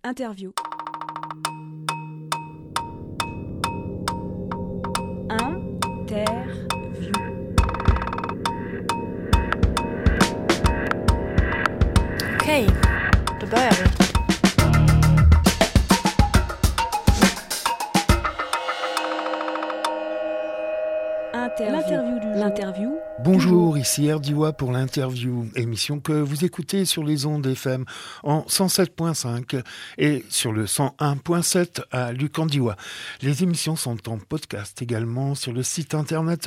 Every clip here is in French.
Interview. Okej, då börjar vi. L'interview. Bonjour, ici Erdiwa pour l'interview, émission que vous écoutez sur les ondes FM en 107.5 et sur le 101.7 à Lucandiwa. Les émissions sont en podcast également sur le site internet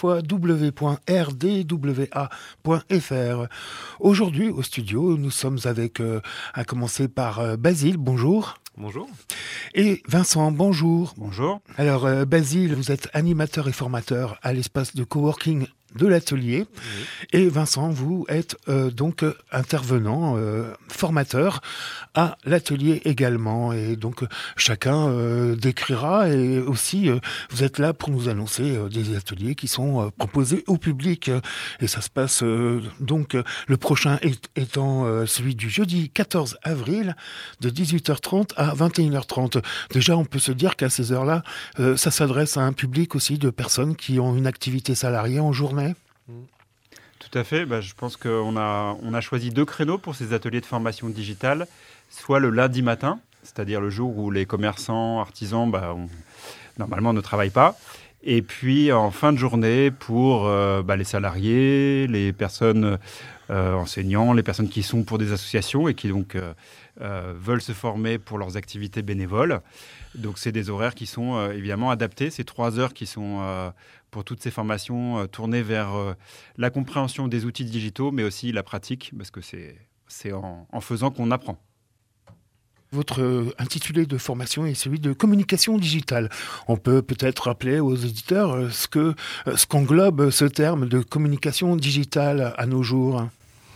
www.rdwa.fr. Aujourd'hui au studio, nous sommes avec, à commencer par Basile, bonjour. Bonjour. Et Vincent, bonjour. Bonjour. Alors Basile, vous êtes animateur et formateur à l'espace de coworking de l'atelier. Oui. Et Vincent, vous êtes donc intervenant, formateur à l'atelier également. Et donc chacun décrira et aussi vous êtes là pour nous annoncer des ateliers qui sont proposés au public. Et ça se passe donc le prochain étant celui du jeudi 14 avril de 18h30 à 21h30. Déjà, on peut se dire qu'à ces heures-là, ça s'adresse à un public aussi de personnes qui ont une activité salariée en journée. Tout à fait. Je pense qu'on a choisi 2 créneaux pour ces ateliers de formation digitale, soit le lundi matin, c'est-à-dire le jour où les commerçants, artisans, normalement ne travaillent pas, et puis en fin de journée pour les salariés, les personnes enseignants, les personnes qui sont pour des associations et qui donc veulent se former pour leurs activités bénévoles. Donc c'est des horaires qui sont évidemment adaptés, c'est 3 heures qui sont pour toutes ces formations tournées vers la compréhension des outils digitaux, mais aussi la pratique, parce que c'est en faisant qu'on apprend. Votre intitulé de formation est celui de communication digitale. On peut peut-être rappeler aux éditeurs ce qu'englobe ce terme de communication digitale à nos jours.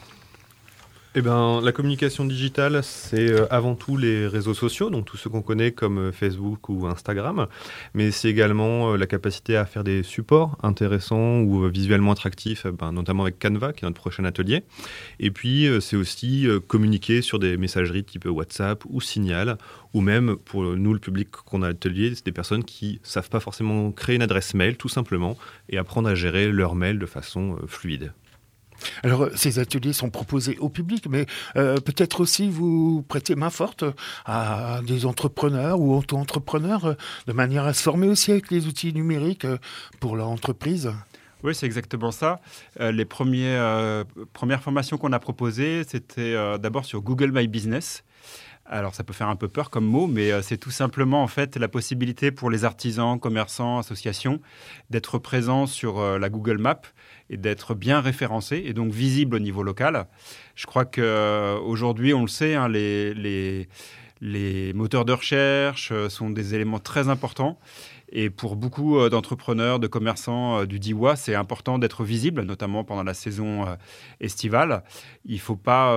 La communication digitale, c'est avant tout les réseaux sociaux, donc tous ceux qu'on connaît comme Facebook ou Instagram, mais c'est également la capacité à faire des supports intéressants ou visuellement attractifs, notamment avec Canva, qui est notre prochain atelier. Et puis, c'est aussi communiquer sur des messageries type WhatsApp ou Signal, ou même pour nous, le public qu'on a à l'atelier, c'est des personnes qui ne savent pas forcément créer une adresse mail, tout simplement, et apprendre à gérer leur mail de façon fluide. Alors, ces ateliers sont proposés au public, mais peut-être aussi vous prêtez main forte à des entrepreneurs ou auto-entrepreneurs de manière à se former aussi avec les outils numériques pour leur entreprise. Oui, c'est exactement ça. Les premières formations qu'on a proposées, c'était d'abord sur Google My Business. Alors, ça peut faire un peu peur comme mot, mais c'est tout simplement en fait la possibilité pour les artisans, commerçants, associations d'être présents sur la Google Maps et d'être bien référencés et donc visibles au niveau local. Je crois qu'aujourd'hui, on le sait, les moteurs de recherche sont des éléments très importants. Et pour beaucoup d'entrepreneurs, de commerçants du Diwa, c'est important d'être visible, notamment pendant la saison estivale. Il ne faut pas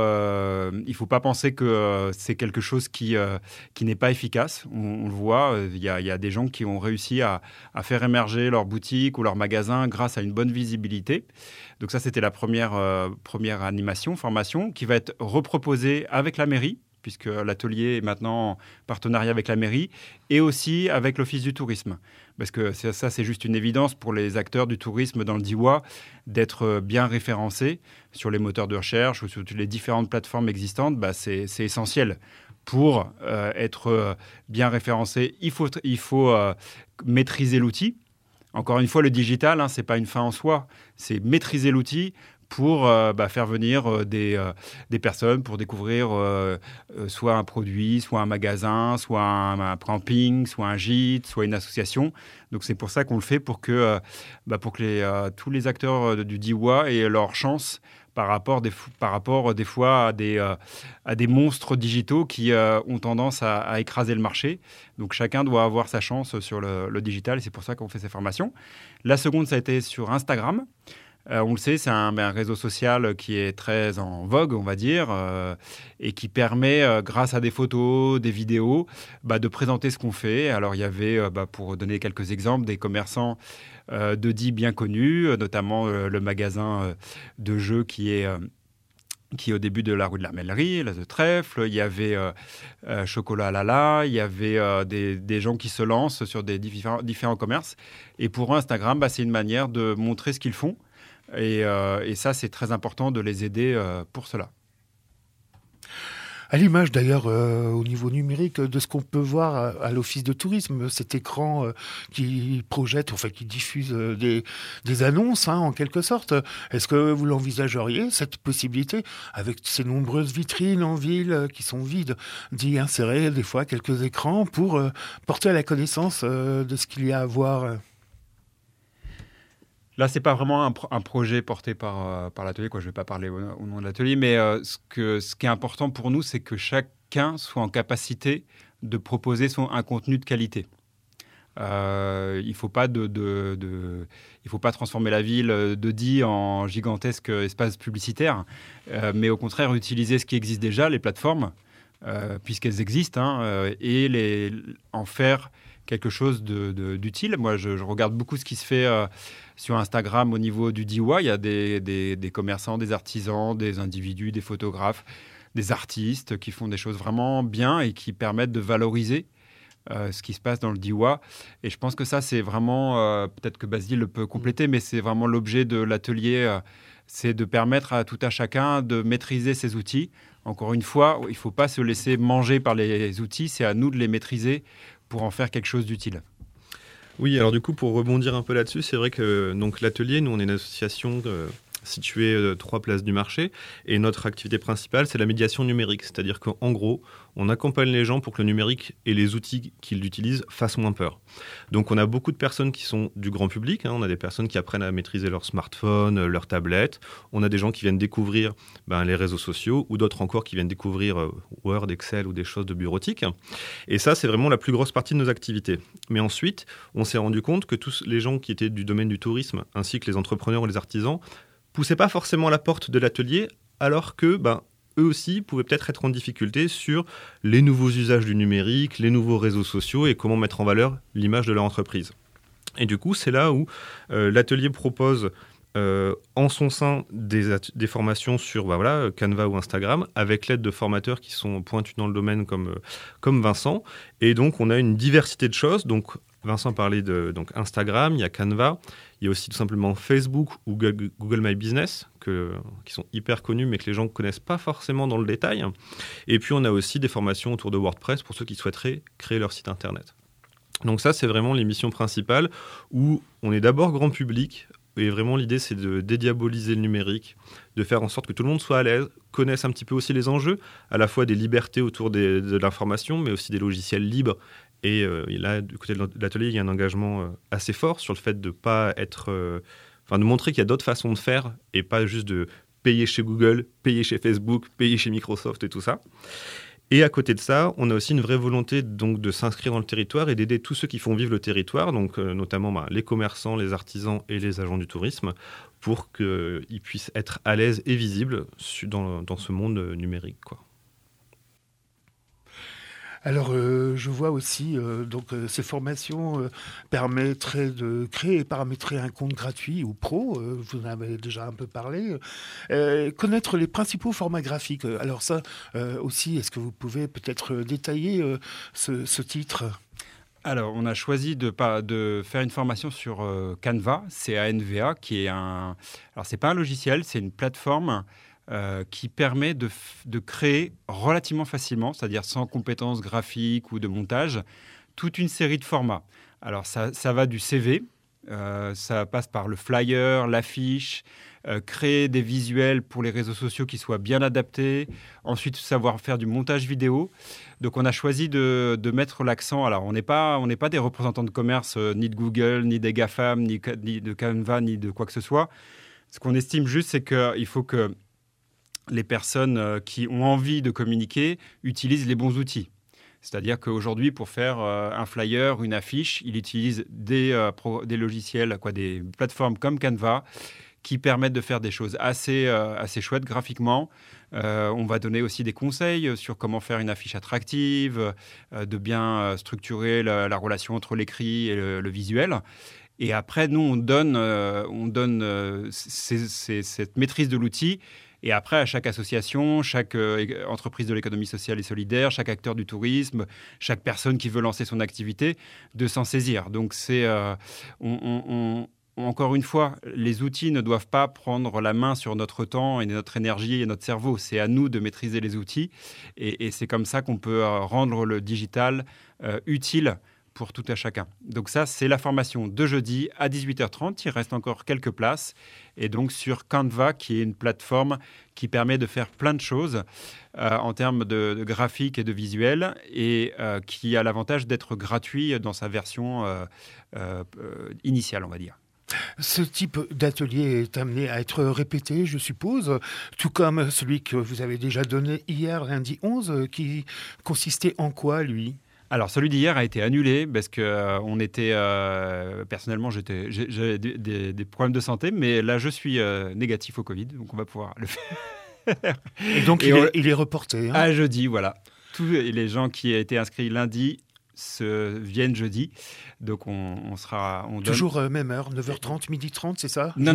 penser que c'est quelque chose qui n'est pas efficace. On le voit, il y a des gens qui ont réussi à faire émerger leur boutique ou leur magasin grâce à une bonne visibilité. Donc ça, c'était la première formation, qui va être reproposée avec la mairie, puisque l'atelier est maintenant en partenariat avec la mairie, et aussi avec l'Office du tourisme. Parce que ça, c'est juste une évidence pour les acteurs du tourisme dans le Diwa, d'être bien référencés sur les moteurs de recherche ou sur les différentes plateformes existantes. C'est essentiel. Pour être bien référencé, il faut maîtriser l'outil. Encore une fois, le digital, ce n'est pas une fin en soi, c'est maîtriser l'outil pour faire venir des personnes pour découvrir soit un produit, soit un magasin, soit un camping, soit un gîte, soit une association. Donc c'est pour ça qu'on le fait, pour que tous les acteurs du Diwa aient leur chance par rapport des fois à des monstres digitaux qui ont tendance à écraser le marché. Donc chacun doit avoir sa chance sur le digital et c'est pour ça qu'on fait ces formations. La seconde, ça a été sur Instagram. On le sait, c'est un réseau social qui est très en vogue, on va dire, et qui permet, grâce à des photos, des vidéos, de présenter ce qu'on fait. Alors, il y avait, pour donner quelques exemples, des commerçants de dits bien connus, notamment le magasin de jeux qui est qui est au début de la rue de l'Armellerie, la de Trèfle. Il y avait Chocolat Lala, il y avait des gens qui se lancent sur des différents commerces. Et pour eux, Instagram, c'est une manière de montrer ce qu'ils font. Et ça, c'est très important de les aider pour cela. À l'image d'ailleurs au niveau numérique de ce qu'on peut voir à l'office de tourisme, cet écran qui projette, enfin qui diffuse des annonces en quelque sorte. Est-ce que vous l'envisageriez, cette possibilité, avec ces nombreuses vitrines en ville qui sont vides, d'y insérer des fois quelques écrans pour porter à la connaissance de ce qu'il y a à voir? Là, ce n'est pas vraiment un projet porté par l'atelier. Je ne vais pas parler au nom de l'atelier, mais ce qui est important pour nous, c'est que chacun soit en capacité de proposer un contenu de qualité. Il ne faut pas transformer la ville de Die en gigantesque espace publicitaire, mais au contraire utiliser ce qui existe déjà, les plateformes, puisqu'elles existent, et en faire quelque chose d'utile. Moi, je regarde beaucoup ce qui se fait sur Instagram au niveau du DIY. Il y a des commerçants, des artisans, des individus, des photographes, des artistes qui font des choses vraiment bien et qui permettent de valoriser ce qui se passe dans le DIY. Et je pense que ça, c'est vraiment, peut-être que Basile le peut compléter, mais c'est vraiment l'objet de l'atelier, c'est de permettre à tout à chacun de maîtriser ses outils. Encore une fois, il ne faut pas se laisser manger par les outils, c'est à nous de les maîtriser pour en faire quelque chose d'utile. Oui, alors du coup, pour rebondir un peu là-dessus, c'est vrai que donc, l'atelier, nous, on est une association située 3 places du marché, et notre activité principale, c'est la médiation numérique. C'est-à-dire qu'en gros, on accompagne les gens pour que le numérique et les outils qu'ils utilisent fassent moins peur. Donc on a beaucoup de personnes qui sont du grand public, on a des personnes qui apprennent à maîtriser leur smartphone, leur tablette, on a des gens qui viennent découvrir les réseaux sociaux, ou d'autres encore qui viennent découvrir Word, Excel ou des choses de bureautique. Et ça, c'est vraiment la plus grosse partie de nos activités. Mais ensuite, on s'est rendu compte que tous les gens qui étaient du domaine du tourisme, ainsi que les entrepreneurs ou les artisans, poussaient pas forcément la porte de l'atelier, alors que eux aussi pouvaient peut-être être en difficulté sur les nouveaux usages du numérique, les nouveaux réseaux sociaux et comment mettre en valeur l'image de leur entreprise. Et du coup, c'est là où l'atelier propose en son sein des formations sur Canva ou Instagram, avec l'aide de formateurs qui sont pointus dans le domaine comme Vincent. Et donc, on a une diversité de choses. Donc, Vincent parlait de Instagram, il y a Canva, il y a aussi tout simplement Facebook ou Google My Business, qui sont hyper connus, mais que les gens ne connaissent pas forcément dans le détail. Et puis, on a aussi des formations autour de WordPress pour ceux qui souhaiteraient créer leur site Internet. Donc ça, c'est vraiment les missions principales, où on est d'abord grand public, et vraiment l'idée, c'est de dédiaboliser le numérique, de faire en sorte que tout le monde soit à l'aise, connaisse un petit peu aussi les enjeux, à la fois des libertés autour de l'information, mais aussi des logiciels libres. Et là, du côté de l'atelier, il y a un engagement assez fort sur le fait de pas être, de montrer qu'il y a d'autres façons de faire et pas juste de payer chez Google, payer chez Facebook, payer chez Microsoft et tout ça. Et à côté de ça, on a aussi une vraie volonté donc, de s'inscrire dans le territoire et d'aider tous ceux qui font vivre le territoire, donc notamment les commerçants, les artisans et les agents du tourisme, pour qu'ils puissent être à l'aise et visibles dans ce monde numérique, quoi. Alors, je vois aussi, ces formations permettraient de créer et paramétrer un compte gratuit ou pro, vous en avez déjà un peu parlé, connaître les principaux formats graphiques. Alors ça aussi, est-ce que vous pouvez peut-être détailler ce titre ? Alors, on a choisi de faire une formation sur Canva, C-A-N-V-A, qui est Alors, c'est pas un logiciel, c'est une plateforme qui permet de créer relativement facilement, c'est-à-dire sans compétences graphiques ou de montage, toute une série de formats. Alors, ça va du CV, ça passe par le flyer, l'affiche, créer des visuels pour les réseaux sociaux qui soient bien adaptés, ensuite savoir faire du montage vidéo. Donc, on a choisi de mettre l'accent. Alors, on n'est pas des représentants de commerce, ni de Google, ni des GAFAM, ni de Canva, ni de quoi que ce soit. Ce qu'on estime juste, c'est qu'il faut que les personnes qui ont envie de communiquer utilisent les bons outils. C'est-à-dire qu'aujourd'hui, pour faire un flyer, une affiche, il utilise des logiciels, des plateformes comme Canva, qui permettent de faire des choses assez chouettes graphiquement. On va donner aussi des conseils sur comment faire une affiche attractive, de bien structurer la relation entre l'écrit et le visuel. Et après, nous, on donne cette maîtrise de l'outil Et après, à chaque association, chaque entreprise de l'économie sociale et solidaire, chaque acteur du tourisme, chaque personne qui veut lancer son activité, de s'en saisir. Donc, encore une fois, les outils ne doivent pas prendre la main sur notre temps et notre énergie et notre cerveau. C'est à nous de maîtriser les outils. Et c'est comme ça qu'on peut rendre le digital utile pour tout à chacun. Donc ça, c'est la formation de jeudi à 18h30. Il reste encore quelques places. Et donc sur Canva, qui est une plateforme qui permet de faire plein de choses en termes de graphique et de visuel, et qui a l'avantage d'être gratuit dans sa version initiale, on va dire. Ce type d'atelier est amené à être répété, je suppose, tout comme celui que vous avez déjà donné hier, lundi 11, qui consistait en quoi, lui ? Alors, celui d'hier a été annulé parce que personnellement, j'avais des problèmes de santé, mais là, je suis négatif au Covid, donc on va pouvoir le faire. Et donc, il est reporté. Hein ? À jeudi, voilà. Tous les gens qui ont été inscrits lundi viennent jeudi. Donc, on donne... Toujours même heure, 9h30, 12h30, c'est ça ? Non.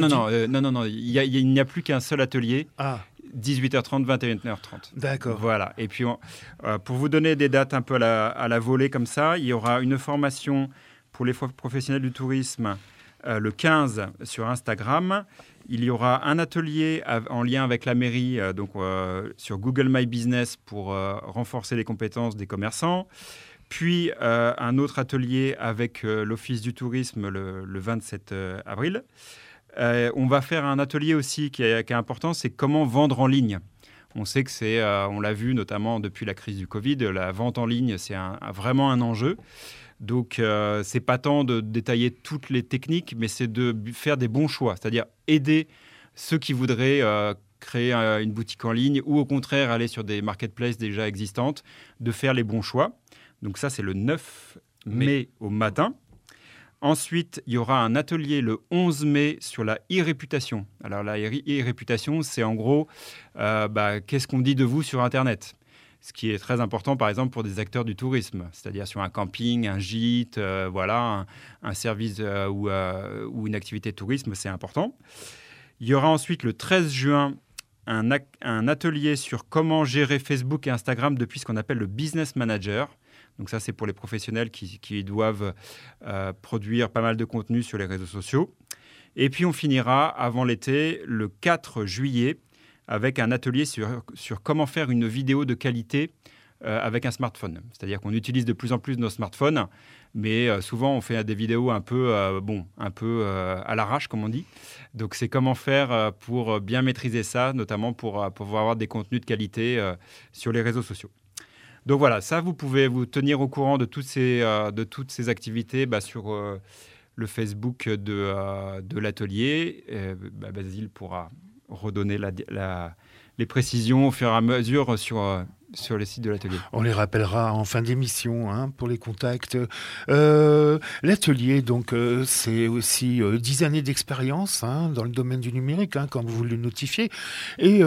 Il n'y a plus qu'un seul atelier. Ah. 18h30, 21h30. D'accord. Voilà. Et puis, pour vous donner des dates un peu à la volée comme ça, il y aura une formation pour les professionnels du tourisme le 15 sur Instagram. Il y aura un atelier en lien avec la mairie, sur Google My Business pour renforcer les compétences des commerçants. Puis, un autre atelier avec l'Office du tourisme le 27 avril. On va faire un atelier aussi qui est important, c'est comment vendre en ligne. On sait que on l'a vu notamment depuis la crise du Covid, la vente en ligne, c'est vraiment un enjeu. Donc, c'est pas tant de détailler toutes les techniques, mais c'est de faire des bons choix, c'est-à-dire aider ceux qui voudraient créer une boutique en ligne ou au contraire aller sur des marketplaces déjà existantes, de faire les bons choix. Donc ça, c'est le 9 mai au matin. Ensuite, il y aura un atelier le 11 mai sur la e-réputation. Alors, la e-réputation, c'est en gros, qu'est-ce qu'on dit de vous sur Internet ? Ce qui est très important, par exemple, pour des acteurs du tourisme, c'est-à-dire sur un camping, un gîte, un service ou une activité de tourisme, c'est important. Il y aura ensuite le 13 juin un atelier sur comment gérer Facebook et Instagram depuis ce qu'on appelle le Business Manager. Donc ça, c'est pour les professionnels qui doivent produire pas mal de contenu sur les réseaux sociaux. Et puis, on finira avant l'été, le 4 juillet, avec un atelier sur comment faire une vidéo de qualité avec un smartphone. C'est-à-dire qu'on utilise de plus en plus nos smartphones, mais souvent, on fait des vidéos un peu à l'arrache, comme on dit. Donc, c'est comment faire pour bien maîtriser ça, notamment pour pouvoir avoir des contenus de qualité sur les réseaux sociaux. Donc voilà, ça, vous pouvez vous tenir au courant de toutes ces activités sur le Facebook de l'atelier. Basile pourra redonner les précisions au fur et à mesure sur le site de l'atelier. On les rappellera en fin d'émission pour les contacts. L'atelier, donc, c'est aussi 10 années d'expérience dans le domaine du numérique, comme vous le notifiez. Et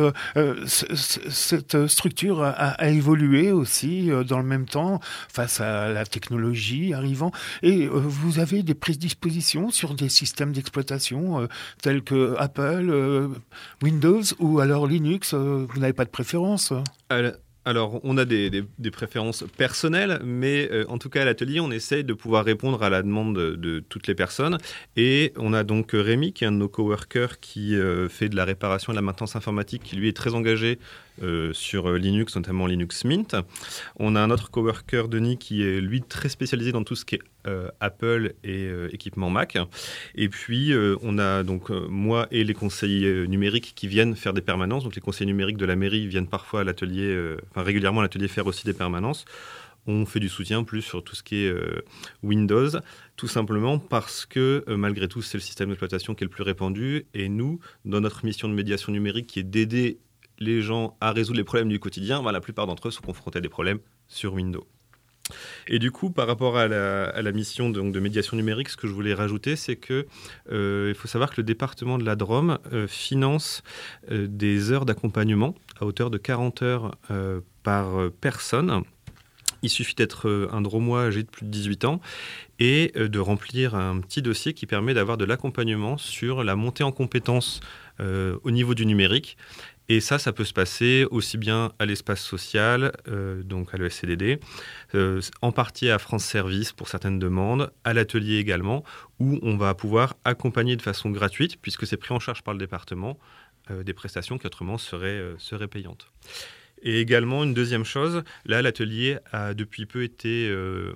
cette structure a évolué aussi dans le même temps face à la technologie arrivant. Et vous avez des prédispositions sur des systèmes d'exploitation tels que Apple, Windows ou alors Linux. Vous n'avez pas de préférence ? Alors, on a des préférences personnelles, mais en tout cas, à l'atelier, on essaye de pouvoir répondre à la demande de toutes les personnes. Et on a donc Rémi, qui est un de nos coworkers, qui fait de la réparation et de la maintenance informatique, qui lui est très engagé sur Linux, notamment Linux Mint. On a un autre coworker, Denis, qui est lui très spécialisé dans tout ce qui est Apple et équipement Mac. Et puis, on a donc moi et les conseillers numériques qui viennent faire des permanences. Donc, les conseillers numériques de la mairie viennent parfois à l'atelier, régulièrement à l'atelier faire aussi des permanences. On fait du soutien plus sur tout ce qui est Windows, tout simplement parce que malgré tout, c'est le système d'exploitation qui est le plus répandu. Et nous, dans notre mission de médiation numérique qui est d'aider les gens à résoudre les problèmes du quotidien, la plupart d'entre eux sont confrontés à des problèmes sur Windows. Et du coup, par rapport à la mission donc, de médiation numérique, ce que je voulais rajouter, c'est que il faut savoir que le département de la Drôme finance des heures d'accompagnement à hauteur de 40 heures par personne. Il suffit d'être un Drômois âgé de plus de 18 ans et de remplir un petit dossier qui permet d'avoir de l'accompagnement sur la montée en compétences au niveau du numérique. Et ça peut se passer aussi bien à l'espace social, donc à l'ESCDD, en partie à France Service pour certaines demandes, à l'atelier également, où on va pouvoir accompagner de façon gratuite, puisque c'est pris en charge par le département, des prestations qui autrement seraient payantes. Et également, une deuxième chose, là, l'atelier a depuis peu été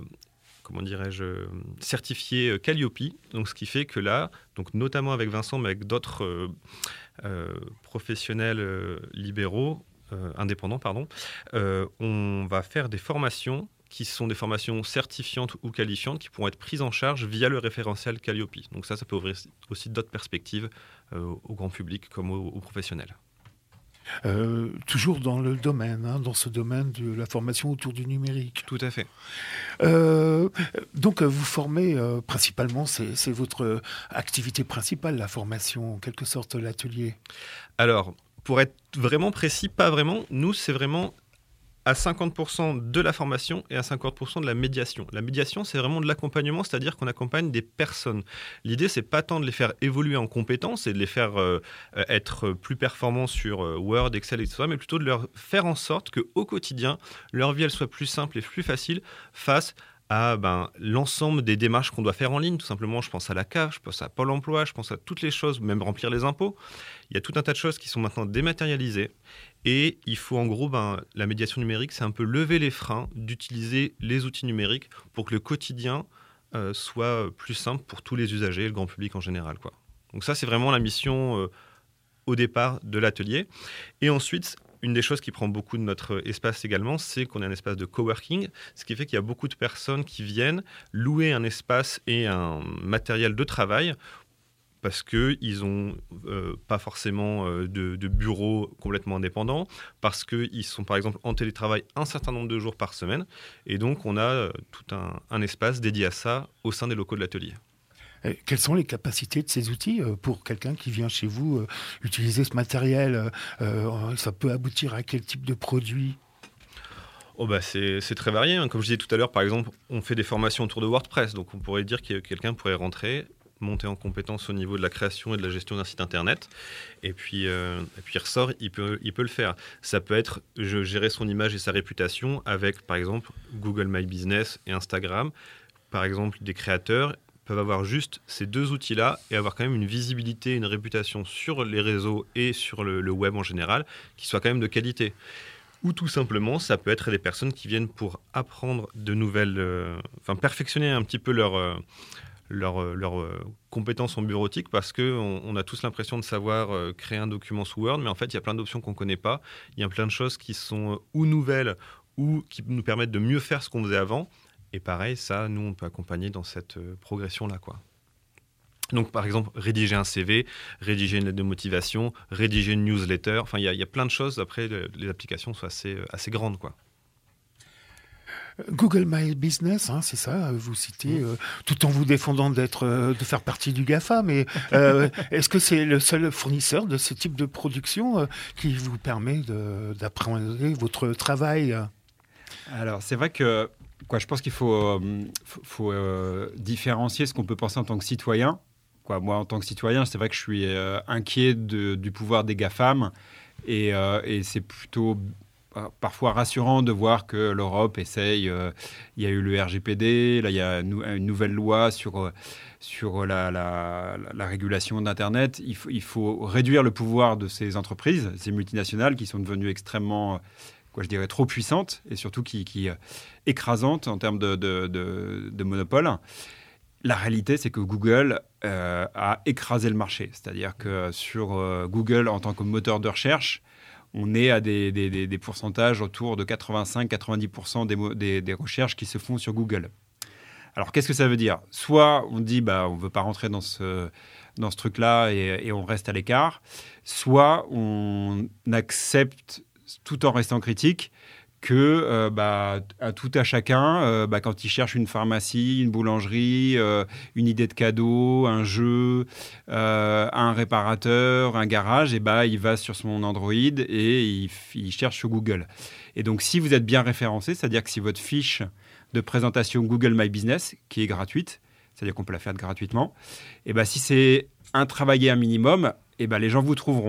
certifié Calliope. Donc, ce qui fait que là, donc notamment avec Vincent, mais avec d'autres professionnels libéraux, indépendants, on va faire des formations qui sont des formations certifiantes ou qualifiantes qui pourront être prises en charge via le référentiel Calliope. Donc ça peut ouvrir aussi d'autres perspectives au grand public comme aux professionnels. Toujours dans le domaine, dans ce domaine de la formation autour du numérique. Tout à fait. Donc vous formez principalement, c'est votre activité principale, la formation, en quelque sorte l'atelier. Alors, pour être vraiment précis, pas vraiment. Nous, c'est vraiment à 50% de la formation et à 50% de la médiation. La médiation, c'est vraiment de l'accompagnement, c'est-à-dire qu'on accompagne des personnes. L'idée, c'est pas tant de les faire évoluer en compétences et de les faire être plus performants sur Word, Excel, etc., mais plutôt de leur faire en sorte qu'au quotidien, leur vie, elle soit plus simple et plus facile face à l'ensemble des démarches qu'on doit faire en ligne. Tout simplement, je pense à la CAF, je pense à Pôle emploi, je pense à toutes les choses, même remplir les impôts. Il y a tout un tas de choses qui sont maintenant dématérialisées. Et il faut en gros, la médiation numérique, c'est un peu lever les freins d'utiliser les outils numériques pour que le quotidien soit plus simple pour tous les usagers et le grand public en général, quoi. Donc ça, c'est vraiment la mission au départ de l'atelier. Et ensuite, une des choses qui prend beaucoup de notre espace également, c'est qu'on est un espace de coworking, ce qui fait qu'il y a beaucoup de personnes qui viennent louer un espace et un matériel de travail parce qu'ils n'ont pas forcément de bureau complètement indépendant, parce qu'ils sont par exemple en télétravail un certain nombre de jours par semaine, et donc on a tout un espace dédié à ça au sein des locaux de l'atelier. Quelles sont les capacités de ces outils pour quelqu'un qui vient chez vous utiliser ce matériel ça peut aboutir à quel type de produit ? C'est très varié. Comme je disais tout à l'heure, par exemple, on fait des formations autour de WordPress. Donc on pourrait dire que quelqu'un pourrait rentrer, monter en compétence au niveau de la création et de la gestion d'un site internet. Et puis il ressort, il peut le faire. Ça peut être gérer son image et sa réputation avec, par exemple, Google My Business et Instagram. Par exemple, des créateurs peuvent avoir juste ces deux outils-là et avoir quand même une visibilité, une réputation sur les réseaux et sur le web en général qui soit quand même de qualité. Ou tout simplement, ça peut être des personnes qui viennent pour apprendre de nouvelles... perfectionner un petit peu leurs compétences en bureautique parce qu'on a tous l'impression de savoir créer un document sous Word, mais en fait, il y a plein d'options qu'on ne connaît pas. Il y a plein de choses qui sont ou nouvelles ou qui nous permettent de mieux faire ce qu'on faisait avant. Et pareil, ça, nous, on peut accompagner dans cette progression-là, quoi. Donc, par exemple, rédiger un CV, rédiger une lettre de motivation, rédiger une newsletter. Enfin, il y a plein de choses. Après, les applications sont assez grandes, quoi. Google My Business, c'est ça, vous citez, tout en vous défendant de faire partie du GAFA, mais est-ce que c'est le seul fournisseur de ce type de production qui vous permet d'appréhender votre travail ? Alors, c'est vrai que je pense qu'il faut différencier ce qu'on peut penser en tant que citoyen. Moi, en tant que citoyen, c'est vrai que je suis inquiet du pouvoir des GAFAM et c'est plutôt parfois rassurant de voir que l'Europe essaye. Il y a eu le RGPD, là il y a une nouvelle loi sur la régulation d'Internet. Il faut réduire le pouvoir de ces entreprises, ces multinationales qui sont devenues extrêmement... je dirais trop puissante et surtout qui écrasante en termes de monopole. La réalité, c'est que Google a écrasé le marché. C'est-à-dire que sur Google, en tant que moteur de recherche, on est à des pourcentages autour de 85-90% des recherches qui se font sur Google. Alors, qu'est-ce que ça veut dire ? Soit on dit on ne veut pas rentrer dans ce truc-là et on reste à l'écart, soit on accepte tout en restant critique, que à tout à chacun, quand il cherche une pharmacie, une boulangerie, une idée de cadeau, un jeu, un réparateur, un garage, il va sur son Android et il cherche sur Google. Et donc, si vous êtes bien référencé, c'est-à-dire que si votre fiche de présentation Google My Business, qui est gratuite, c'est-à-dire qu'on peut la faire gratuitement, si c'est un travaillé un minimum, les gens vous trouveront.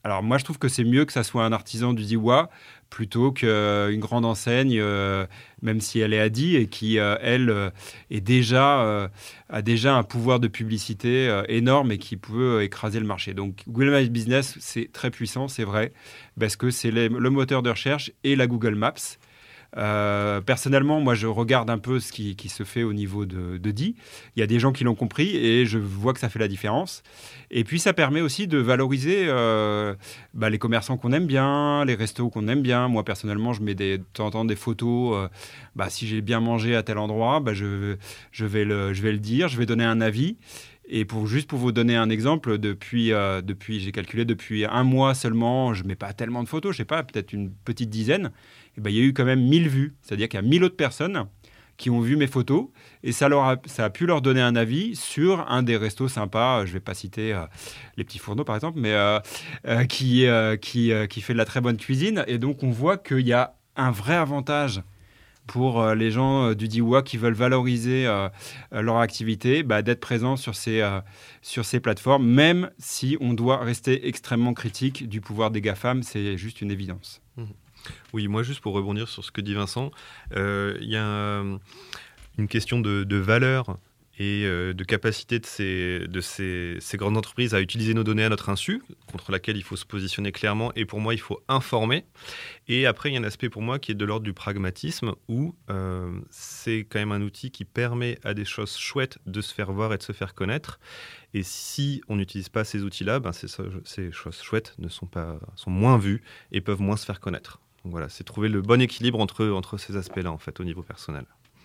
Alors moi, je trouve que c'est mieux que ça soit un artisan du Diois plutôt qu'une grande enseigne, même si elle est Adi et qui, elle, a déjà un pouvoir de publicité énorme et qui peut écraser le marché. Donc Google My Business, c'est très puissant, c'est vrai, parce que c'est le moteur de recherche et la Google Maps. Personnellement, moi, je regarde un peu ce qui se fait au niveau de DI. Il y a des gens qui l'ont compris et je vois que ça fait la différence. Et puis, ça permet aussi de valoriser les commerçants qu'on aime bien, les restos qu'on aime bien. Moi, personnellement, je mets de temps en temps des photos. Si j'ai bien mangé à tel endroit, je vais le dire, je vais donner un avis. Et pour vous donner un exemple, depuis j'ai calculé, depuis un mois seulement, je ne mets pas tellement de photos, je ne sais pas, peut-être une petite dizaine. Et il y a eu quand même 1000 vues. C'est-à-dire qu'il y a 1000 autres personnes qui ont vu mes photos et ça a pu leur donner un avis sur un des restos sympas. Je ne vais pas citer les petits fourneaux, par exemple, mais qui fait de la très bonne cuisine. Et donc, on voit qu'il y a un vrai avantage pour les gens du Diois qui veulent valoriser leur activité, d'être présents sur ces plateformes, même si on doit rester extrêmement critique du pouvoir des GAFAM, c'est juste une évidence. Oui, moi, juste pour rebondir sur ce que dit Vincent, il y a une question de valeur et de capacité de ces grandes entreprises à utiliser nos données à notre insu, contre laquelle il faut se positionner clairement. Et pour moi, il faut informer. Et après, il y a un aspect pour moi qui est de l'ordre du pragmatisme, où c'est quand même un outil qui permet à des choses chouettes de se faire voir et de se faire connaître. Et si on n'utilise pas ces outils-là, ces choses chouettes sont moins vues et peuvent moins se faire connaître. Donc voilà, c'est trouver le bon équilibre entre ces aspects-là, en fait, au niveau personnel.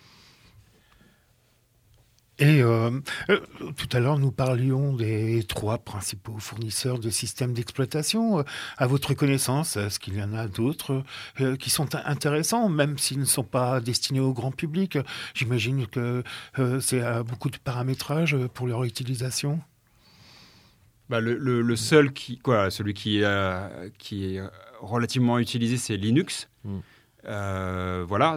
Et tout à l'heure, nous parlions des 3 principaux fournisseurs de systèmes d'exploitation. À votre connaissance, est-ce qu'il y en a d'autres qui sont intéressants, même s'ils ne sont pas destinés au grand public? J'imagine que c'est beaucoup de paramétrage pour leur utilisation. Le seul celui qui est relativement utilisé, c'est Linux. Voilà,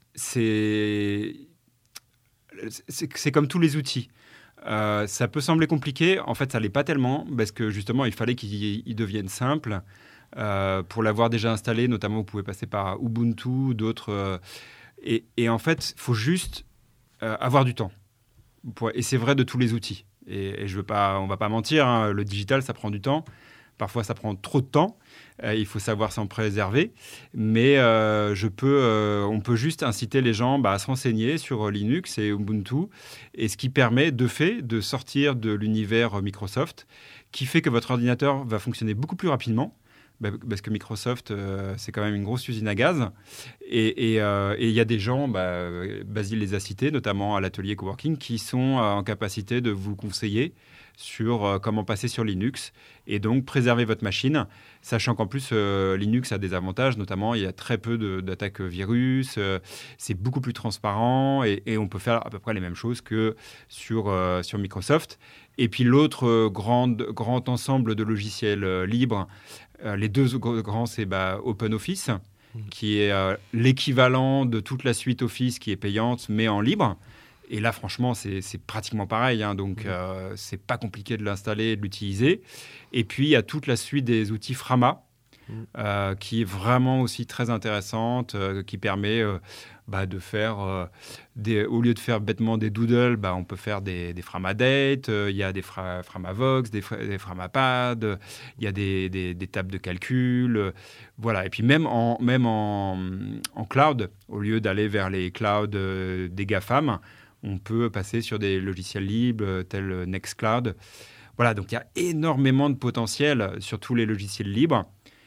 c'est comme tous les outils. Ça peut sembler compliqué. En fait, ça ne l'est pas tellement parce que justement, il fallait qu'ils deviennent simples. Pour l'avoir déjà installé, notamment, vous pouvez passer par Ubuntu, d'autres. Et en fait, il faut juste avoir du temps. Et c'est vrai de tous les outils. Et on ne va pas mentir, hein, le digital, ça prend du temps. Parfois, ça prend trop de temps. Il faut savoir s'en préserver. Mais on peut juste inciter les gens à se renseigner sur Linux et Ubuntu. Et ce qui permet, de fait, de sortir de l'univers Microsoft, qui fait que votre ordinateur va fonctionner beaucoup plus rapidement. Parce que Microsoft, c'est quand même une grosse usine à gaz. Et il y a des gens, Basile les a cités, notamment à l'atelier Coworking, qui sont en capacité de vous conseiller sur comment passer sur Linux et donc préserver votre machine, sachant qu'en plus, Linux a des avantages, notamment il y a très peu d'attaques virus, c'est beaucoup plus transparent et on peut faire à peu près les mêmes choses que sur Microsoft. Et puis l'autre grand ensemble de logiciels libres, les deux grands, c'est OpenOffice, qui est l'équivalent de toute la suite Office qui est payante, mais en libre. Et là, franchement, c'est pratiquement pareil. Hein, donc, c'est pas compliqué de l'installer et de l'utiliser. Et puis, il y a toute la suite des outils Frama, qui est vraiment aussi très intéressante, qui permet de faire, au lieu de faire bêtement des doodles, on peut faire des Framadate, il y a des Framavox, des Framapad, il y a des tables de calcul. Voilà. Et puis même en cloud, au lieu d'aller vers les clouds des GAFAM, on peut passer sur des logiciels libres tels Nextcloud. Voilà, donc il y a énormément de potentiel sur tous les logiciels libres.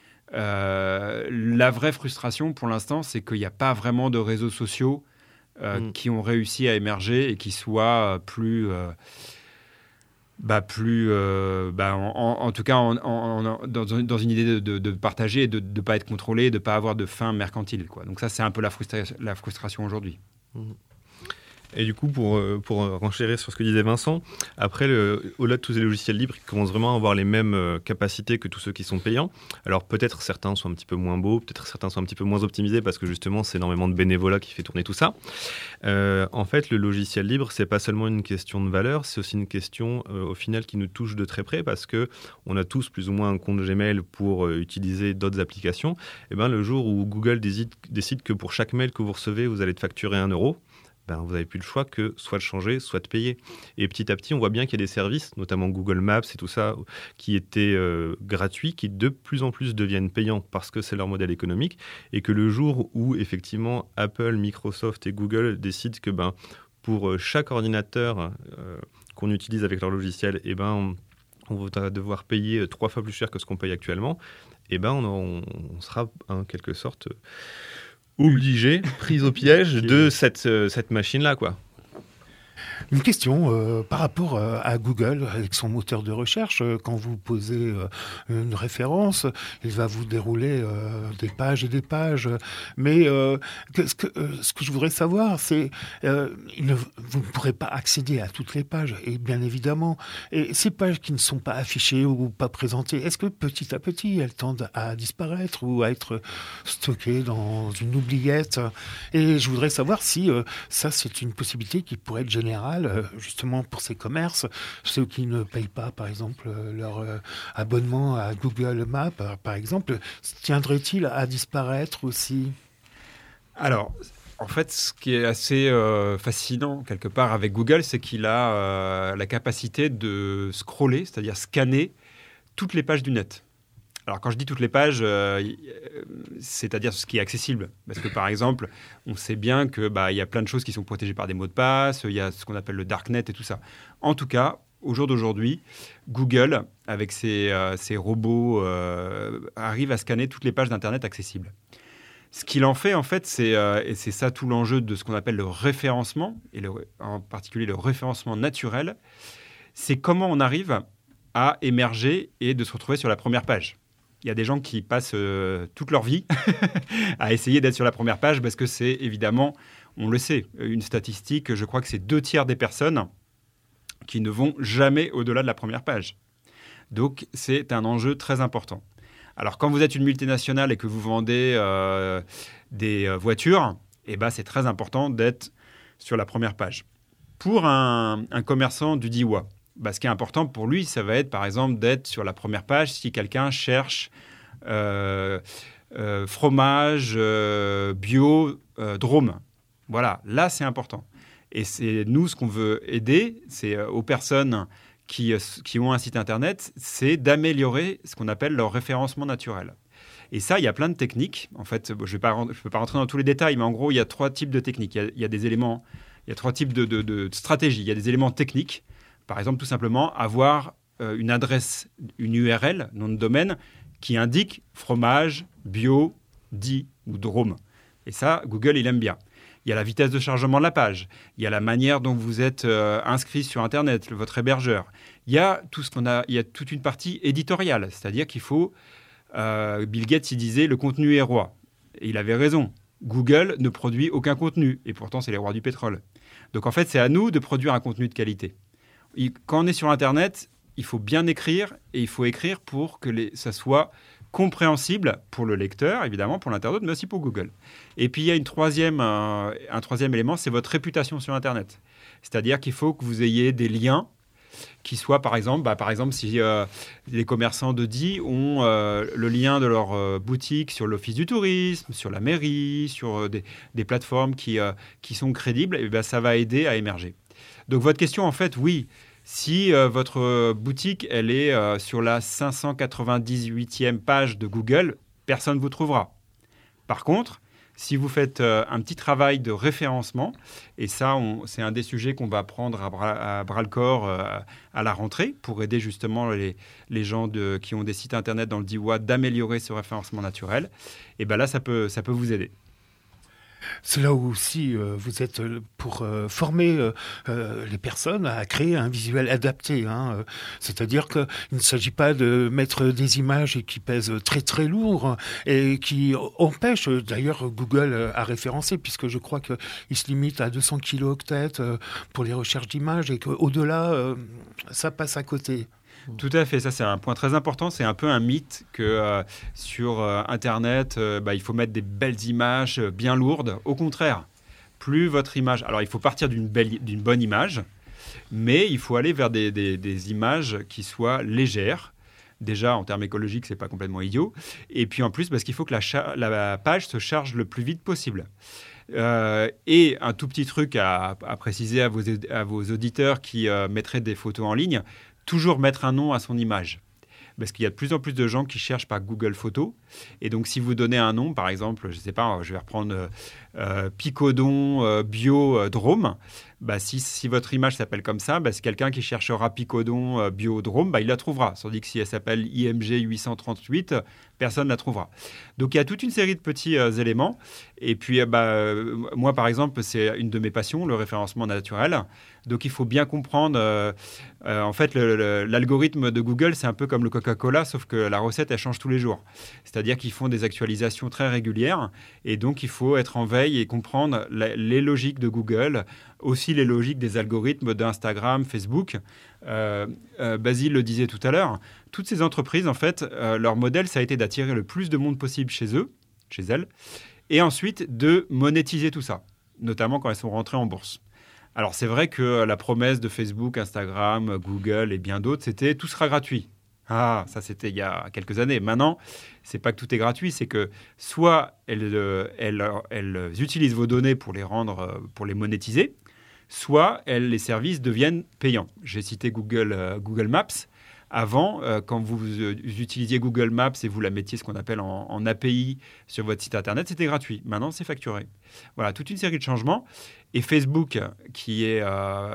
La vraie frustration pour l'instant, c'est qu'il n'y a pas vraiment de réseaux sociaux qui ont réussi à émerger et qui soient en tout cas dans une idée de partager et de ne pas être contrôlé, de ne pas avoir de fin mercantile, quoi. Donc ça, c'est un peu la frustration aujourd'hui. Et du coup, pour renchérir sur ce que disait Vincent, après, au-delà de tous les logiciels libres, ils commencent vraiment à avoir les mêmes capacités que tous ceux qui sont payants. Alors peut-être certains sont un petit peu moins beaux, peut-être certains sont un petit peu moins optimisés parce que justement, c'est énormément de bénévolat qui fait tourner tout ça. En fait, le logiciel libre, c'est pas seulement une question de valeur, c'est aussi une question au final qui nous touche de très près parce que on a tous plus ou moins un compte Gmail pour utiliser d'autres applications. Et ben, le jour où Google décide que pour chaque mail que vous recevez, vous allez être facturé 1 euro, vous n'avez plus le choix que soit de changer, soit de payer. Et petit à petit, on voit bien qu'il y a des services, notamment Google Maps et tout ça, qui étaient gratuits, qui de plus en plus deviennent payants parce que c'est leur modèle économique. Et que le jour où, effectivement, Apple, Microsoft et Google décident que pour chaque ordinateur qu'on utilise avec leur logiciel, on va devoir payer 3 fois plus cher que ce qu'on paye actuellement, on sera en quelque sorte obligé, pris au piège de cette machine-là, quoi. Une question par rapport à Google, avec son moteur de recherche. Quand vous posez une référence, il va vous dérouler des pages et des pages. Mais ce que je voudrais savoir, c'est vous ne pourrez pas accéder à toutes les pages, et bien évidemment. Et ces pages qui ne sont pas affichées ou pas présentées, est-ce que petit à petit, elles tendent à disparaître ou à être stockées dans une oubliette? Et je voudrais savoir si ça, c'est une possibilité qui pourrait être générale, justement pour ces commerces, ceux qui ne payent pas, par exemple, leur abonnement à Google Maps, par exemple, tiendrait-il à disparaître aussi? Alors, en fait, ce qui est assez fascinant, quelque part, avec Google, c'est qu'il a la capacité de scroller, c'est-à-dire scanner toutes les pages du net. Alors, quand je dis toutes les pages, c'est-à-dire ce qui est accessible. Parce que, par exemple, on sait bien qu'il y a plein de choses qui sont protégées par des mots de passe, il y a ce qu'on appelle le darknet et tout ça. En tout cas, au jour d'aujourd'hui, Google, avec ses robots, arrive à scanner toutes les pages d'Internet accessibles. Ce qu'il en fait, et c'est ça tout l'enjeu de ce qu'on appelle le référencement, et en particulier le référencement naturel, c'est comment on arrive à émerger et de se retrouver sur la première page. Il y a des gens qui passent toute leur vie à essayer d'être sur la première page parce que c'est évidemment, on le sait, une statistique, je crois que c'est 2/3 des personnes qui ne vont jamais au-delà de la première page. Donc, c'est un enjeu très important. Alors, quand vous êtes une multinationale et que vous vendez des voitures, c'est très important d'être sur la première page. Pour un commerçant du Diois, ce qui est important pour lui, ça va être, par exemple, d'être sur la première page si quelqu'un cherche fromage bio Drôme. Voilà, là, c'est important. Et c'est nous, ce qu'on veut aider, c'est aux personnes qui ont un site Internet, c'est d'améliorer ce qu'on appelle leur référencement naturel. Et ça, il y a plein de techniques. En fait, je ne peux pas rentrer dans tous les détails, mais en gros, il y a 3 types de techniques. Il y a des éléments, il y a 3 types de stratégies. Il y a des éléments techniques. Par exemple, tout simplement, avoir une adresse, une URL, nom de domaine, qui indique fromage, bio, dit ou Drôme. Et ça, Google, il aime bien. Il y a la vitesse de chargement de la page. Il y a la manière dont vous êtes inscrit sur Internet, votre hébergeur. Il y a toute une partie éditoriale, c'est-à-dire qu'il faut... Bill Gates, il disait « le contenu est roi ». Et il avait raison. Google ne produit aucun contenu, et pourtant, c'est les rois du pétrole. Donc, en fait, c'est à nous de produire un contenu de qualité. Quand on est sur Internet, il faut bien écrire, et il faut écrire pour que ça soit compréhensible pour le lecteur, évidemment, pour l'internaute, mais aussi pour Google. Et puis, il y a un troisième élément, c'est votre réputation sur Internet. C'est-à-dire qu'il faut que vous ayez des liens qui soient, par exemple, si les commerçants de Die ont le lien de leur boutique sur l'Office du tourisme, sur la mairie, sur des plateformes qui sont crédibles, et ça va aider à émerger. Donc, votre question, en fait, oui, si votre boutique, elle est sur la 598e page de Google, personne ne vous trouvera. Par contre, si vous faites un petit travail de référencement, et ça, c'est un des sujets qu'on va prendre à bras-le-corps à la rentrée pour aider justement les gens qui ont des sites Internet dans le Diois d'améliorer ce référencement naturel, et là, ça peut vous aider. C'est là où aussi vous êtes pour former les personnes à créer un visuel adapté. C'est-à-dire qu'il ne s'agit pas de mettre des images qui pèsent très très lourd et qui empêchent d'ailleurs Google à référencer, puisque je crois qu'il se limite à 200 kilooctets pour les recherches d'images et qu'au-delà, ça passe à côté. Tout à fait, ça c'est un point très important. C'est un peu un mythe que sur Internet, il faut mettre des belles images bien lourdes. Au contraire, plus votre image... Alors il faut partir d'une bonne image, mais il faut aller vers des images qui soient légères. Déjà, en termes écologiques, c'est pas complètement idiot. Et puis en plus, parce qu'il faut que la page se charge le plus vite possible. Et un tout petit truc à préciser à vos auditeurs qui mettraient des photos en ligne, toujours mettre un nom à son image. Parce qu'il y a de plus en plus de gens qui cherchent par Google Photos. Et donc, si vous donnez un nom, par exemple, je ne sais pas, je vais reprendre Picodon Biodrome. Si votre image s'appelle comme ça, c'est quelqu'un qui cherchera Picodon Biodrome, il la trouvera. Tandis que si elle s'appelle IMG 838, personne ne la trouvera. Donc, il y a toute une série de petits éléments. Et puis, moi, par exemple, c'est une de mes passions, le référencement naturel. Donc, il faut bien comprendre... en fait, l'algorithme de Google, c'est un peu comme le Coca-Cola, sauf que la recette, elle change tous les jours. C'est-à-dire qu'ils font des actualisations très régulières. Et donc, il faut être en veille et comprendre les logiques de Google, aussi les logiques des algorithmes d'Instagram, Facebook. Basile le disait tout à l'heure. Toutes ces entreprises, en fait, leur modèle, ça a été d'attirer le plus de monde possible chez elles, et ensuite de monétiser tout ça, notamment quand elles sont rentrées en bourse. Alors, c'est vrai que la promesse de Facebook, Instagram, Google et bien d'autres, c'était « tout sera gratuit ». Ah, ça, c'était il y a quelques années. Maintenant, c'est pas que tout est gratuit, c'est que soit elles utilisent vos données pour les monétiser, soit les services deviennent payants. J'ai cité Google Maps. Avant, quand vous utilisiez Google Maps et vous la mettiez ce qu'on appelle en API sur votre site Internet, c'était gratuit. Maintenant, c'est facturé. Voilà, toute une série de changements. Et Facebook, qui est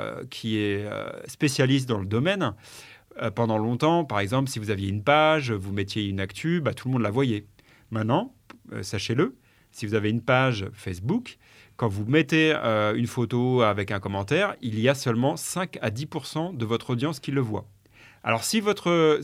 spécialiste dans le domaine, pendant longtemps, par exemple, si vous aviez une page, vous mettiez une actu, tout le monde la voyait. Maintenant, sachez-le, si vous avez une page Facebook, quand vous mettez une photo avec un commentaire, il y a seulement 5 à 10% de votre audience qui le voit. Alors, si votre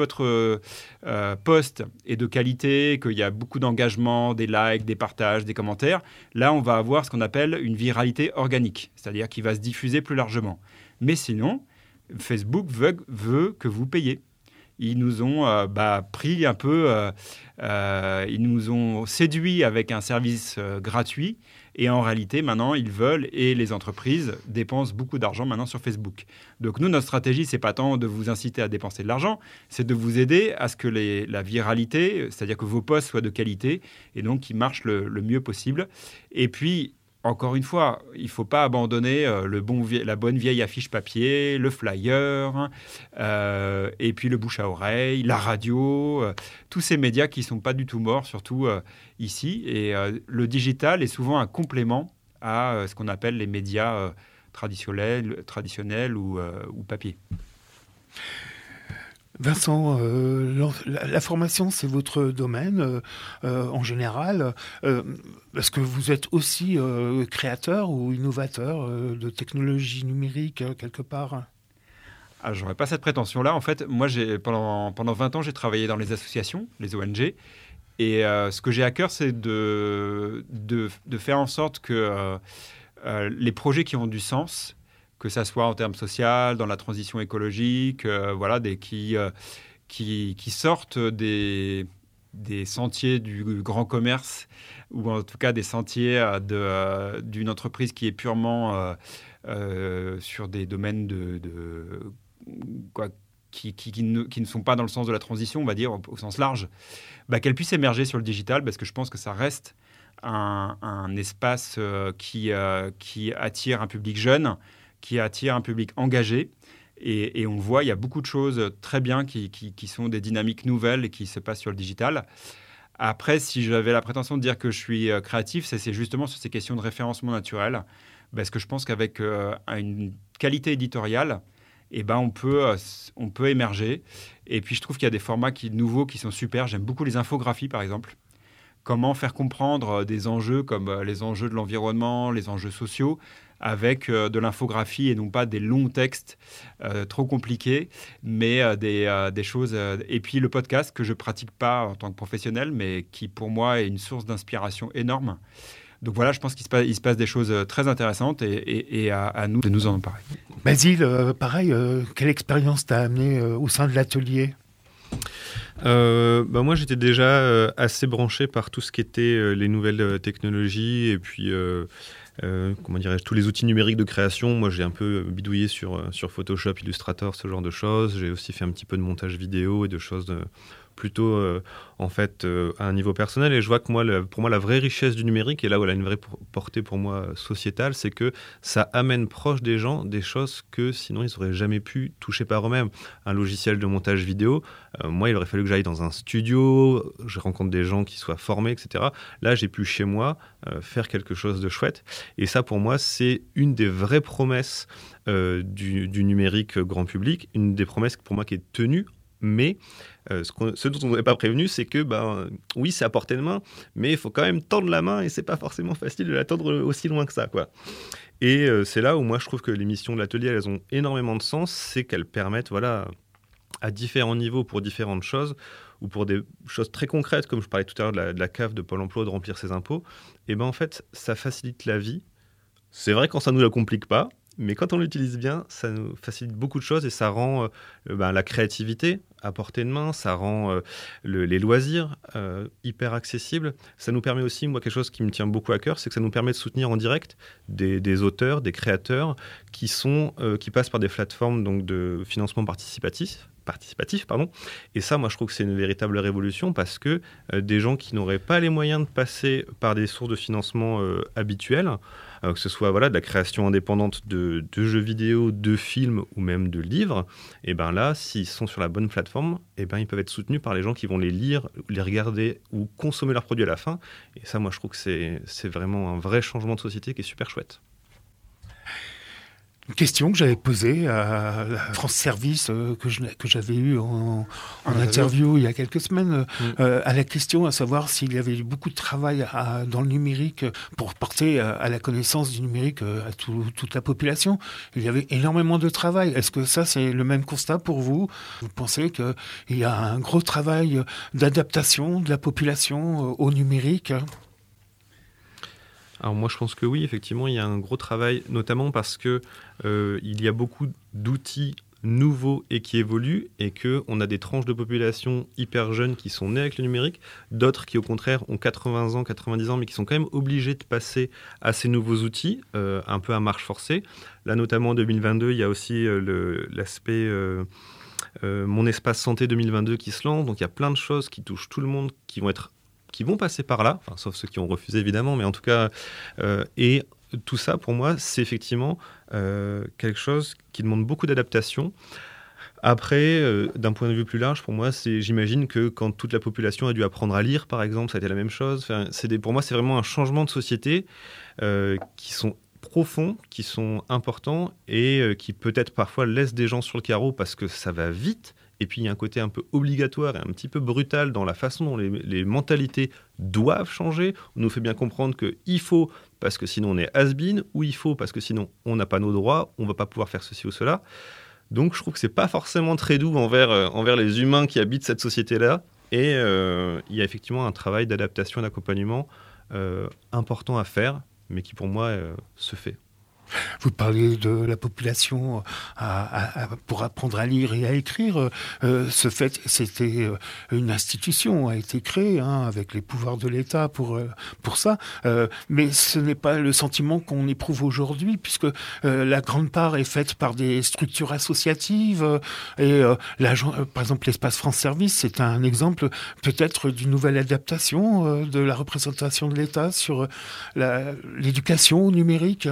post est de qualité, qu'il y a beaucoup d'engagement, des likes, des partages, des commentaires, là, on va avoir ce qu'on appelle une viralité organique, c'est-à-dire qu'il va se diffuser plus largement. Mais sinon, Facebook veut que vous payiez. Ils nous ont pris un peu, ils nous ont séduits avec un service gratuit. Et en réalité, maintenant, ils veulent, et les entreprises dépensent beaucoup d'argent maintenant sur Facebook. Donc nous, notre stratégie, c'est pas tant de vous inciter à dépenser de l'argent, c'est de vous aider à ce que la viralité, c'est-à-dire que vos posts soient de qualité, et donc qu'ils marchent le mieux possible. Et puis, encore une fois, il ne faut pas abandonner la bonne vieille affiche papier, le flyer, et puis le bouche à oreille, la radio, tous ces médias qui ne sont pas du tout morts, surtout ici. Et le digital est souvent un complément à ce qu'on appelle les médias traditionnels ou papier. Vincent, la formation, c'est votre domaine en général. Est-ce que vous êtes aussi créateur ou innovateur de technologies numériques quelque part ? Ah, j'aurais pas cette prétention-là. En fait, moi, pendant 20 ans, j'ai travaillé dans les associations, les ONG. Et ce que j'ai à cœur, c'est de faire en sorte que les projets qui ont du sens, que ça soit en termes social, dans la transition écologique, qui sortent des sentiers du grand commerce, ou en tout cas des sentiers d'une entreprise qui est purement sur des domaines qui ne sont pas dans le sens de la transition, on va dire, au sens large, qu'elle puisse émerger sur le digital, parce que je pense que ça reste un espace qui attire un public jeune, qui attire un public engagé. Et on voit, il y a beaucoup de choses très bien qui sont des dynamiques nouvelles et qui se passent sur le digital. Après, si j'avais la prétention de dire que je suis créatif, c'est justement sur ces questions de référencement naturel. Parce que je pense qu'avec une qualité éditoriale, on peut émerger. Et puis, je trouve qu'il y a des formats nouveaux qui sont super. J'aime beaucoup les infographies, par exemple. comment faire comprendre des enjeux comme les enjeux de l'environnement, les enjeux sociaux, avec de l'infographie et non pas des longs textes trop compliqués, mais des choses... et puis le podcast que je ne pratique pas en tant que professionnel, mais qui pour moi est une source d'inspiration énorme. Donc voilà, je pense qu'il se passe des choses très intéressantes et à nous de nous en emparer. Basile, pareil, quelle expérience t'as amené au sein de l'atelier ? Moi, j'étais déjà assez branché par tout ce qui était les nouvelles technologies et puis tous les outils numériques de création. Moi, j'ai un peu bidouillé sur Photoshop, Illustrator, ce genre de choses. J'ai aussi fait un petit peu de montage vidéo et de choses plutôt à un niveau personnel. Et je vois que pour moi, la vraie richesse du numérique, et là où elle a une vraie portée pour moi sociétale, c'est que ça amène proche des gens des choses que sinon ils n'auraient jamais pu toucher par eux-mêmes. Un logiciel de montage vidéo, moi, il aurait fallu que j'aille dans un studio, je rencontre des gens qui soient formés, etc. Là, j'ai pu chez moi faire quelque chose de chouette. Et ça, pour moi, c'est une des vraies promesses du numérique grand public, une des promesses pour moi qui est tenue. Mais ce dont on n'avait pas prévenu, c'est que oui, c'est à portée de main, mais il faut quand même tendre la main et c'est pas forcément facile de la tendre aussi loin que ça, quoi. Et c'est là où moi je trouve que les missions de l'atelier, elles ont énormément de sens, c'est qu'elles permettent, à différents niveaux pour différentes choses ou pour des choses très concrètes, comme je parlais tout à l'heure de la CAF de Pôle emploi, de remplir ses impôts. Et en fait, ça facilite la vie. C'est vrai quand ça nous la complique pas. Mais quand on l'utilise bien, ça nous facilite beaucoup de choses et ça rend la créativité à portée de main, ça rend les loisirs hyper accessibles. Ça nous permet aussi, moi, quelque chose qui me tient beaucoup à cœur, c'est que ça nous permet de soutenir en direct des auteurs, des créateurs qui passent par des plateformes donc, de financement participatif. Et ça, moi, je trouve que c'est une véritable révolution parce que des gens qui n'auraient pas les moyens de passer par des sources de financement habituelles, que ce soit de la création indépendante de jeux vidéo, de films ou même de livres, et là, s'ils sont sur la bonne plateforme, ils peuvent être soutenus par les gens qui vont les lire, les regarder ou consommer leurs produits à la fin. Et ça, moi, je trouve que c'est vraiment un vrai changement de société qui est super chouette. Une question que j'avais posée à la France Service que j'avais eue en interview il y a quelques semaines, à la question à savoir s'il y avait eu beaucoup de travail dans le numérique pour porter à la connaissance du numérique à toute la population. Il y avait énormément de travail. Est-ce que ça, c'est le même constat pour vous ? Vous pensez qu'il y a un gros travail d'adaptation de la population au numérique ? Alors moi, je pense que oui, effectivement, il y a un gros travail, notamment parce que il y a beaucoup d'outils nouveaux et qui évoluent, et qu'on a des tranches de population hyper jeunes qui sont nées avec le numérique, d'autres qui, au contraire, ont 80 ans, 90 ans, mais qui sont quand même obligés de passer à ces nouveaux outils, un peu à marche forcée. Là, notamment en 2022, il y a aussi l'aspect... Mon espace santé 2022 qui se lance, donc il y a plein de choses qui touchent tout le monde, qui vont passer par là, sauf ceux qui ont refusé évidemment, mais en tout cas, et tout ça pour moi c'est effectivement quelque chose qui demande beaucoup d'adaptation. Après, d'un point de vue plus large, pour moi, j'imagine que quand toute la population a dû apprendre à lire, par exemple, ça a été la même chose. Pour moi, c'est vraiment un changement de société qui sont profonds, qui sont importants et qui peut-être parfois laissent des gens sur le carreau parce que ça va vite. Et puis, il y a un côté un peu obligatoire et un petit peu brutal dans la façon dont les mentalités doivent changer. On nous fait bien comprendre qu'il faut parce que sinon on est has-been, ou il faut parce que sinon on n'a pas nos droits, on ne va pas pouvoir faire ceci ou cela. Donc, je trouve que ce n'est pas forcément très doux envers les humains qui habitent cette société-là. Et il y a effectivement un travail d'adaptation et d'accompagnement important à faire, mais qui pour moi se fait. Vous parlez de la population pour apprendre à lire et à écrire. Ce fait, c'était une institution a été créée avec les pouvoirs de l'État pour ça. Mais ce n'est pas le sentiment qu'on éprouve aujourd'hui, puisque la grande part est faite par des structures associatives. Et par exemple, l'espace France Service, c'est un exemple peut-être d'une nouvelle adaptation de la représentation de l'État sur l'éducation au numérique.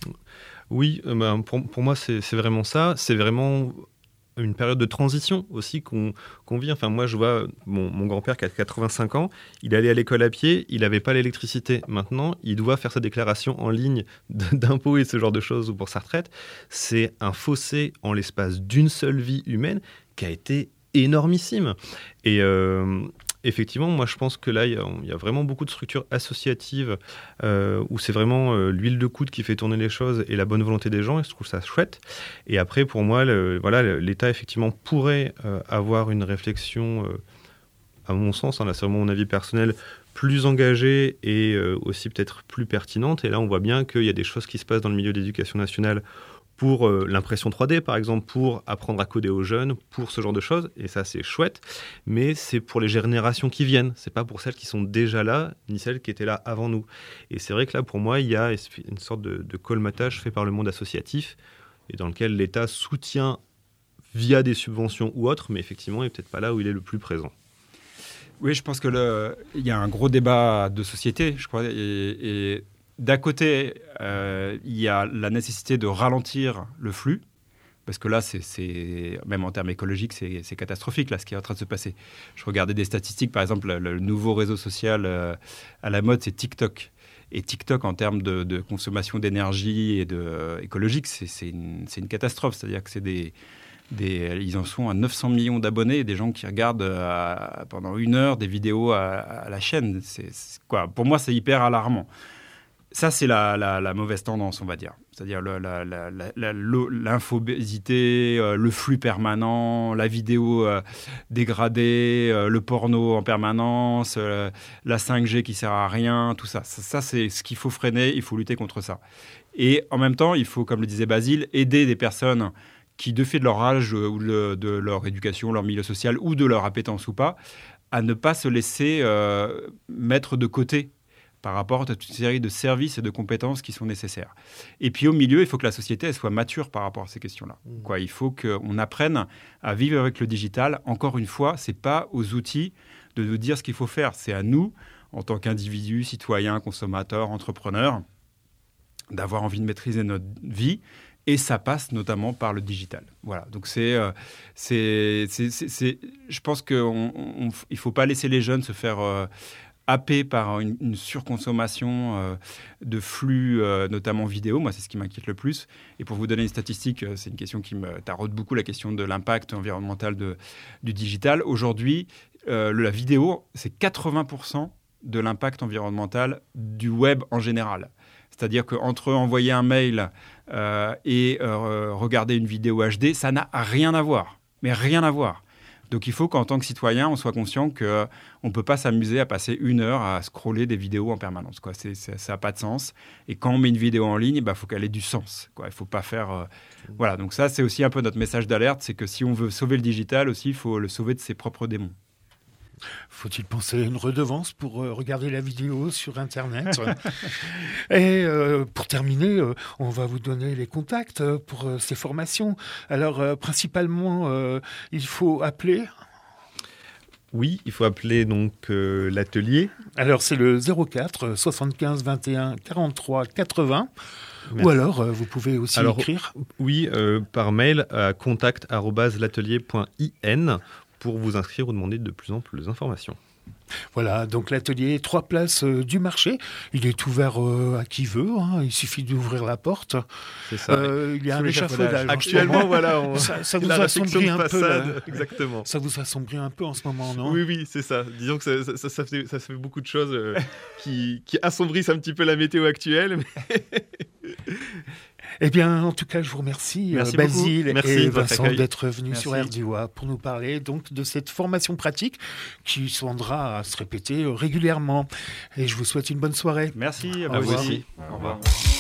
Oui, pour moi, c'est vraiment ça. C'est vraiment une période de transition aussi qu'on vit. Enfin, moi, je vois mon grand-père qui a 85 ans, il allait à l'école à pied, il n'avait pas l'électricité. Maintenant, il doit faire sa déclaration en ligne d'impôts et ce genre de choses ou pour sa retraite. C'est un fossé en l'espace d'une seule vie humaine qui a été énormissime. Et effectivement, moi je pense que là, il y a vraiment beaucoup de structures associatives où c'est vraiment l'huile de coude qui fait tourner les choses et la bonne volonté des gens, et je trouve ça chouette. Et après, pour moi, l'État, effectivement, pourrait avoir une réflexion, à mon sens, là c'est vraiment mon avis personnel, plus engagée et aussi peut-être plus pertinente. Et là, on voit bien qu'il y a des choses qui se passent dans le milieu de l'éducation nationale pour l'impression 3D, par exemple, pour apprendre à coder aux jeunes, pour ce genre de choses. Et ça, c'est chouette. Mais c'est pour les générations qui viennent. C'est pas pour celles qui sont déjà là, ni celles qui étaient là avant nous. Et c'est vrai que là, pour moi, il y a une sorte de colmatage fait par le monde associatif et dans lequel l'État soutient via des subventions ou autres, mais effectivement, il n'est peut-être pas là où il est le plus présent. Oui, je pense que il y a un gros débat de société, je crois, et d'un côté, il y a la nécessité de ralentir le flux, parce que là, même en termes écologiques, c'est catastrophique, là, ce qui est en train de se passer. Je regardais des statistiques, par exemple, le nouveau réseau social à la mode, c'est TikTok. Et TikTok, en termes de consommation d'énergie et écologique, c'est une catastrophe. C'est-à-dire que ils en sont à 900 millions d'abonnés et des gens qui regardent pendant 1 heure des vidéos à la chaîne. Pour moi, c'est hyper alarmant. Ça, c'est la mauvaise tendance, on va dire. C'est-à-dire l'infobésité, le flux permanent, la vidéo dégradée, le porno en permanence, la 5G qui sert à rien, tout ça. Ça, c'est ce qu'il faut freiner, il faut lutter contre ça. Et en même temps, il faut, comme le disait Basile, aider des personnes qui, de fait de leur âge ou de leur éducation, leur milieu social ou de leur appétence ou pas, à ne pas se laisser mettre de côté par rapport à toute une série de services et de compétences qui sont nécessaires. Et puis au milieu, il faut que la société elle soit mature par rapport à ces questions-là. Il faut qu'on apprenne à vivre avec le digital. Encore une fois, ce n'est pas aux outils de nous dire ce qu'il faut faire. C'est à nous, en tant qu'individus, citoyens, consommateurs, entrepreneurs, d'avoir envie de maîtriser notre vie. Et ça passe notamment par le digital. Voilà. Donc je pense qu'il ne faut pas laisser les jeunes se faire happé par une surconsommation de flux, notamment vidéo. Moi, c'est ce qui m'inquiète le plus. Et pour vous donner une statistique, c'est une question qui me taraude beaucoup, la question de l'impact environnemental du digital. Aujourd'hui, la vidéo, c'est 80% de l'impact environnemental du web en général. C'est-à-dire qu'entre envoyer un mail et regarder une vidéo HD, ça n'a rien à voir. Mais rien à voir. Donc il faut qu'en tant que citoyen, on soit conscient qu'on ne peut pas s'amuser à passer 1 heure à scroller des vidéos en permanence. Ça n'a pas de sens. Et quand on met une vidéo en ligne, il faut qu'elle ait du sens. Il ne faut pas faire... Voilà, donc ça, c'est aussi un peu notre message d'alerte. C'est que si on veut sauver le digital aussi, il faut le sauver de ses propres démons. Faut-il penser à une redevance pour regarder la vidéo sur Internet? Et pour terminer, on va vous donner les contacts pour ces formations. Alors, principalement, il faut appeler. Oui, il faut appeler donc l'atelier. Alors, c'est le 04 75 21 43 80. Merci. Ou alors, vous pouvez aussi écrire. Oui, par mail à contact@l'atelier.in pour vous inscrire ou demander de plus en plus d'informations. Voilà, donc l'atelier 3 places du marché. Il est ouvert à qui veut, il suffit d'ouvrir la porte. C'est ça. Il y a un échafaudage. Actuellement, voilà. Ça vous assombrit un peu. Exactement. Ça vous assombrit un peu en ce moment, non? Oui, c'est ça. Disons que ça fait beaucoup de choses qui assombrissent un petit peu la météo actuelle. Mais... Eh bien, en tout cas, je vous remercie, Basile et Vincent, d'être venus sur RDOA pour nous parler donc de cette formation pratique qui sondra à se répéter régulièrement. Et je vous souhaite une bonne soirée. Merci, à vous aussi. Au revoir.